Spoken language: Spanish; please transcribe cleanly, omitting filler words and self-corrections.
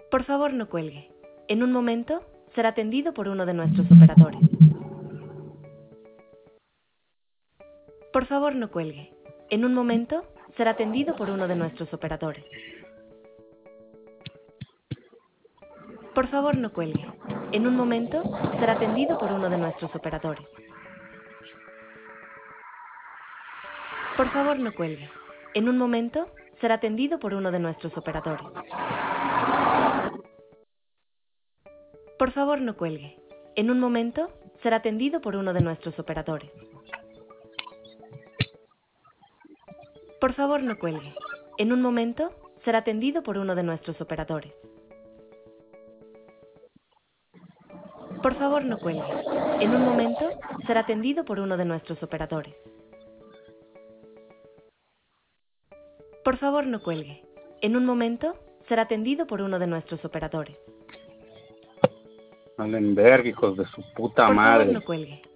Por favor, no cuelgue. En un momento será atendido por uno de nuestros operadores. Por favor, no cuelgue. En un momento será atendido por uno de nuestros operadores. Por favor, no cuelgue. En un momento será atendido por uno de nuestros operadores. Por favor, no cuelgue. En un momento será atendido por uno de nuestros operadores. Por favor, no cuelgue. En un momento será atendido por uno de nuestros operadores. Por favor, no cuelgue. En un momento será atendido por uno de nuestros operadores. Por favor, no cuelgue. En un momento será atendido por uno de nuestros operadores. Por favor, no cuelgue. En un momento será atendido por uno de nuestros operadores. Valen verga, hijos de su puta Por favor, madre. no cuelgue.